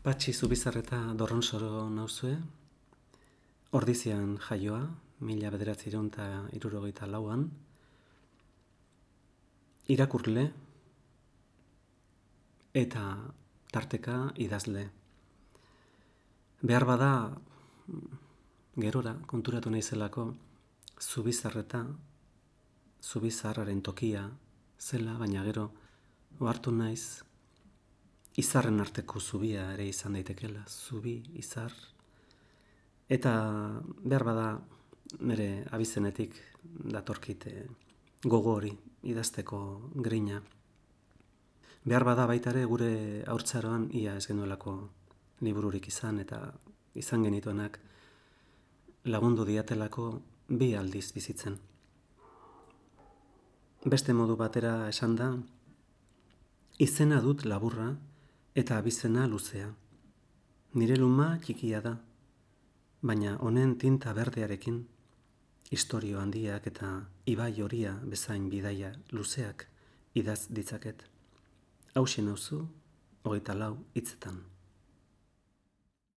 Patxi Zubizarreta Dorronsoro nauzue, Ordizian jaioa, 1964an, irakurle eta tarteka idazle. Behar bada, gerora konturatu naizelako, Zubizarreta, Zubizarraren tokia zela, baina gero ohartu naiz, izarren arteko zubia ere izan daitekela, zubi, izar. Eta behar bada nire abizenetik datorkit gogo hori idazteko grina. Behar bada baita ere gure haurtzaroan ia ez genuelako libururik izan eta izan genituenak lagundu diatelako 2 aldiz bizitzen. Beste modu batera esan da, izena dut laburra eta abizena luzea. Nire luma txikia da, baina honen tinta berdearekin, istorio handiak eta ibai horia bezain bidaia luzeak idaz ditzaket. Hauxe nauzu, 24 hitzetan.